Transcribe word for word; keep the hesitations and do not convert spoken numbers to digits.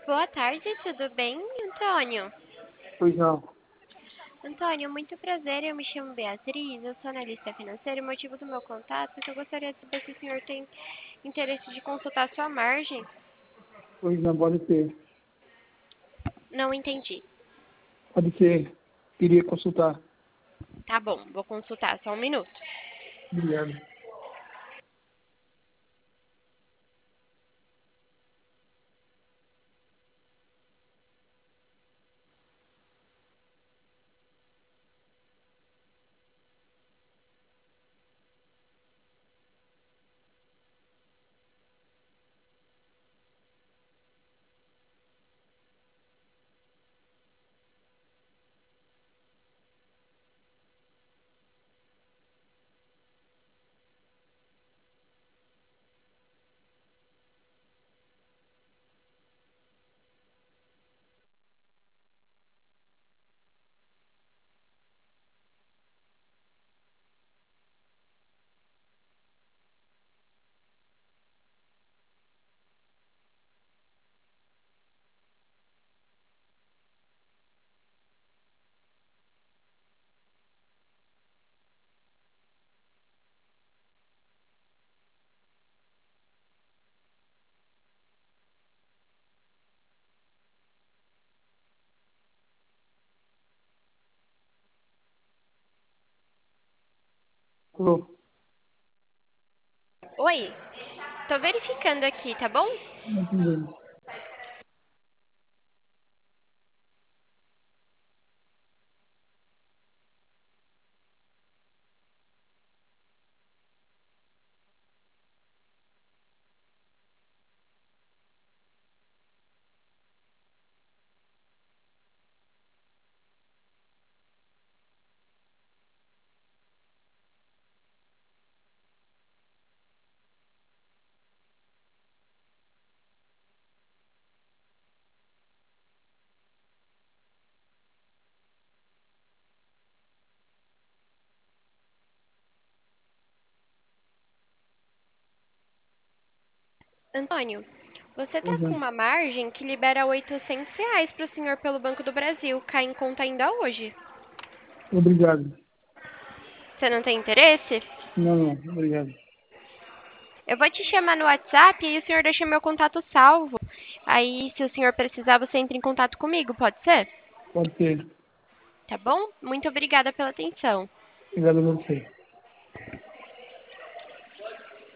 Boa tarde, tudo bem, Antônio? Pois não. Antônio, muito prazer, eu me chamo Beatriz, eu sou analista financeira. O motivo do meu contato é que eu gostaria de saber se o senhor tem interesse de consultar sua margem. Pois não, pode ser. Não entendi. Pode ser. Queria consultar. Tá bom, vou consultar, só um minuto. Obrigado. Alô? Oi, tô verificando aqui, tá bom? Não entendi. Antônio, você tá Pois com não. uma margem que libera oitocentos reais para o senhor pelo Banco do Brasil, cai em conta ainda hoje. Obrigado. Você não tem interesse? Não, não. Obrigado. Eu vou te chamar no WhatsApp e o senhor deixa meu contato salvo. Aí, se o senhor precisar, você entra em contato comigo, pode ser? Pode ser. Tá bom? Muito obrigada pela atenção. Obrigado a você.